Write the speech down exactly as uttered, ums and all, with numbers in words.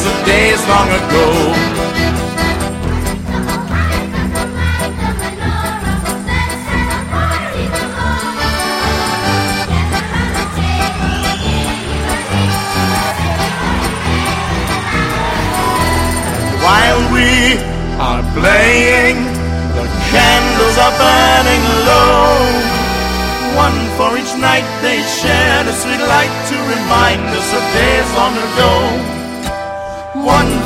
of days long ago. While we are playing, the candles are burning low. One for each night they shared a sweet light to remind us of days long ago. One